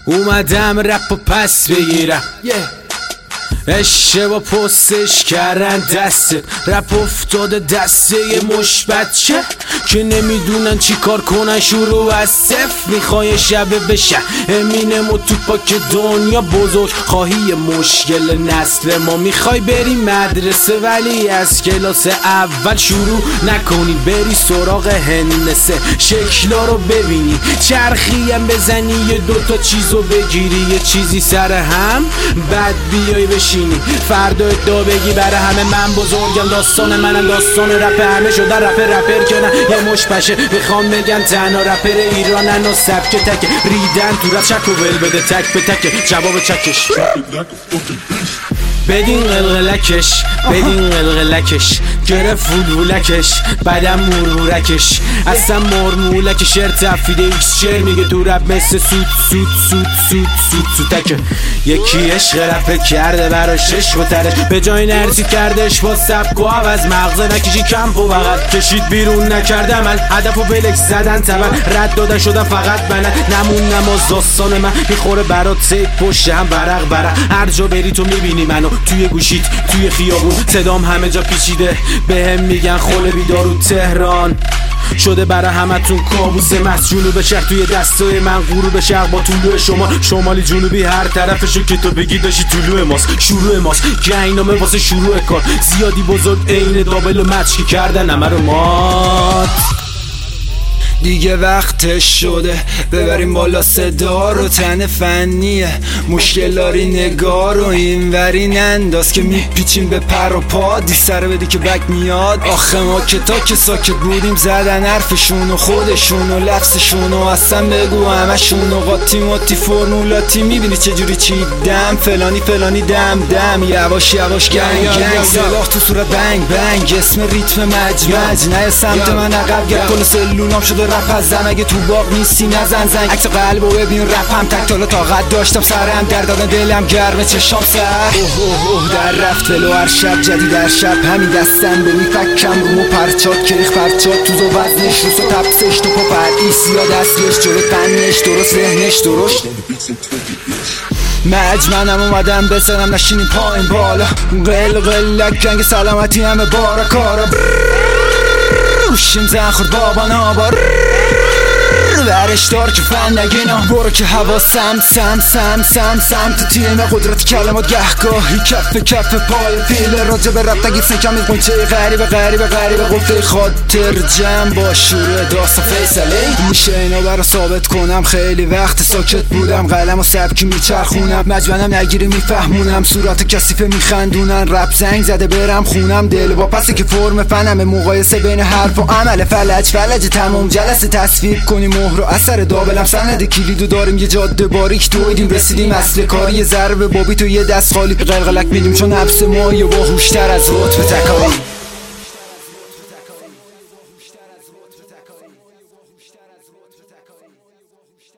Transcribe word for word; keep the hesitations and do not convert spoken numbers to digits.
اومدم رپ و پس بگیرم yeah. اشتباه پستش کردن دستت، رپ افتاده دسته یه مش بچه که نمیدونن چی کار کنن. شروع از صفر میخوای شبه بشه امینم و توپاک دنیا بزرگ خواهی مشکل نسل ما. میخوای بری مدرسه ولی از کلاس اول شروع نکنی، بری سراغ هندسه شکلا رو ببینی، چرخی هم بزنی، یه دوتا چیزو بگیری، یه چیزی سر هم بعد بیای بشینی فردا ادعا بگی برای همه من بزرگم. داستان منم داستان رپ همه شده رپ رپر که نه یه مش پشه. میخوام بگن تنها رپر ایرانن و سبک تک ریدن تو رپ چک و ول بده تک به تک جواب چکش بدین قلقلکش بدین قلقلکش گرفت وولولکش بعدم مرمورکش اصلا مرمولک شعر تفیده ایکس شعر میگه تو رپ مثل سود سود سود سود سود سودکه. یکی عشق رپ کرده براش عشق و ترش به جای نرسید کردش با سبک و عوض مغزه نکشی کمپ و بغل کشید بیرون نکرده من هدف و بلک زدن تبر رد دادن شدن فقط بلد نمون نماز داستان من میخوره برات سیک پشت هم برق برق هر جا بری تو میبینی منو توی گوشیت توی خیابون صدام همه جا پیچیده به هم میگن خل بیدارو تهران شده برای همتون کابوس مست. جنوب شرق توی دستای من غروب شرق با طلوع شما شمالی جنوبی هر طرفشو که تو بگی داشتی طلوع ماست شروع ماست گنگنامه واسه شروع کار زیادی بزرگ عین دابل و مچ که کردن همه رو مات. دیگه وقتش شده ببریم بالا صدا رو تن فنیه مشکلاری نگار و این وری ننداز که میپیچیم به پر و پا دی سر بدی که بک میاد. آخه ما که تا که ساکت بودیم زدن حرفشون و خودشون و لفظشون و اصلا بگو همشون و قاطی ماتی فرمولاتی میبینی چجوری چیدم فلانی فلانی دم دم یواش یواش گنگ گنگ سلاح تو صورت بنگ بنگ اسم ریتم مج مج نه سمت من عقب گرد کل سلولام شده رپ از زن اگه تو باغ نیستی نزن زنگ عکس قلب و ببین رپم تک تالا طاقت داشتم سرم در دادن دلم گرمه چشام سر اوه اوه اوه در رفت ولو هر شب جدید در شب همین دستم به میفکم رو و پرچات کریخ پرچات توز و وزنش روس و تپسش تو پا پرئیس یا دستش جلو فنش درست ذهنش درشت مجمنم اومدم بزنم نشینیم پایین بالا قل قلک جنگ سلامتی همه بارا کارا روشیم زن خورد بابا نابار ورش دار که فن نگینا برو که هوا سم سم سم سم سم تو تیم قدرت کلمات گهگاهی کف کف پای پیل راجع به رب تگید سکم از قنچه غریب غریب غریب قفل خاطر جمع با شروع داستان فیصله میشه اینا برا ثابت کنم خیلی وقت ساکت بودم قلم و سبکی میچرخونم مجمنم نگیری میفهمونم صورت کثیفه میخندونن رپ زنگ زده برم خونم دل با پسه که فرم فنم مقایسه بین حرف و عمل فلج فلج تمام جلسه تصویر کنیم مهر و اثر دابلم سند کلیدو داریم یه جاده باریک دویدیم رسیدیم اصل کاری یه ضربه بابی تو یه دست خالی قلقلک میدیم چون نفس ما یه باهوشتر از رتبه تکایی